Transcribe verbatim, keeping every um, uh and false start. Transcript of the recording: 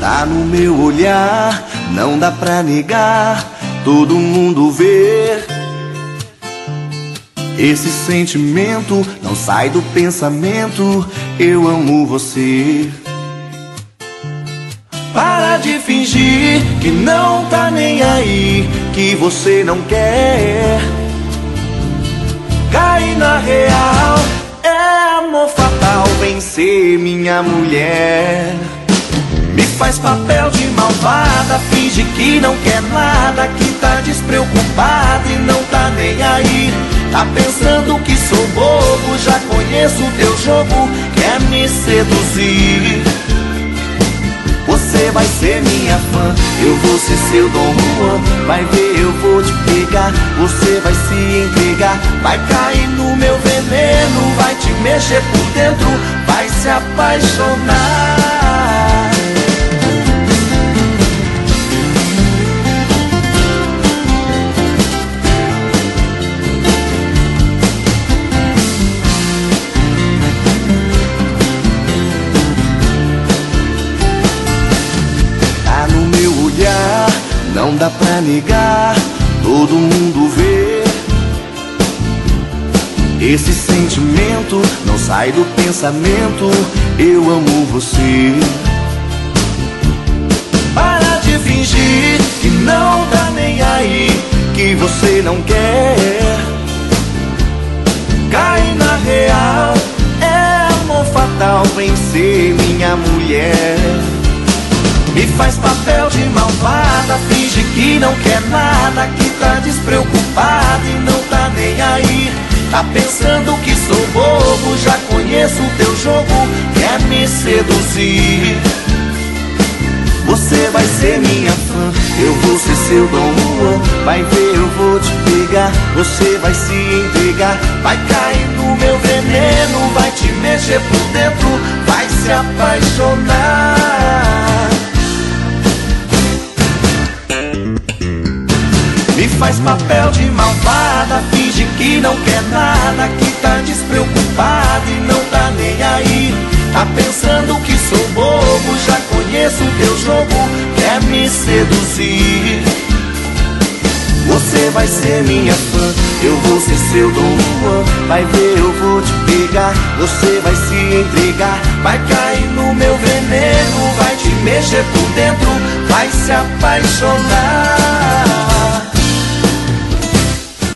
Tá no meu olhar, não dá pra negar, todo mundo vê. Esse sentimento não sai do pensamento, eu amo você. Para de fingir que não tá nem aí, que você não quer. Cai na real, é amor fatal, vem ser minha mulher. Me faz papel de malvada, finge que não quer nada, que tá despreocupada e não tá nem aí. Tá pensando que sou bobo, já conheço o teu jogo, quer me seduzir. Você vai ser minha fã, eu vou ser seu Dom Juan. Vai ver, eu vou te pegar, você vai se entregar. Vai cair no meu veneno, vai te mexer por dentro, vai se apaixonar. Não dá pra negar, todo mundo vê. Esse sentimento não sai do pensamento, eu amo você. Para de fingir que não tá nem aí, que você não quer. Cai na real, é amor fatal, vem ser minha mulher. Me faz papel de malvada, finge que não quer nada, que tá despreocupada e não tá nem aí. Tá pensando que sou bobo, já conheço o teu jogo, quer me seduzir. Você vai ser minha fã, eu vou ser seu Dom Juan. Vai ver, eu vou te pegar, você vai se entregar. Vai cair no meu veneno, vai te mexer por dentro, vai se apaixonar. Me faz papel de malvada, finge que não quer nada, que tá despreocupada e não tá nem aí. Tá pensando que sou bobo, já conheço o teu jogo, quer me seduzir. Você vai ser minha fã, eu vou ser seu Dom Juan. Vai ver, eu vou te pegar, você vai se entregar. Vai cair no meu veneno, vai te mexer por dentro, vai se apaixonar.